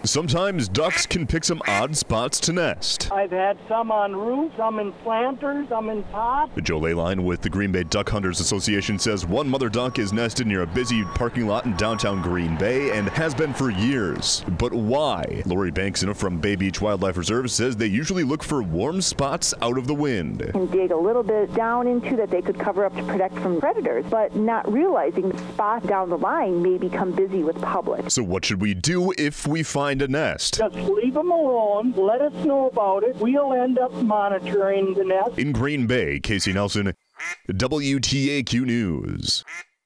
Sometimes ducks can pick some odd spots to nest. I've had some on roofs, some in planters, some in pots. Joe Leyline with the Green Bay Duck Hunters Association says one mother duck is nested near a busy parking lot in downtown Green Bay and has been for years. But why? Lori Bankson from Bay Beach Wildlife Reserve says they usually look for warm spots out of the wind. And dig a little bit down into that they could cover up to protect from predators, but not realizing the spot down the line may become busy with public. So what should we do if we find a nest? Just leave them alone. Let us know about it. We'll end up monitoring the nest. In Green Bay, Casey Nelson, WTAQ News.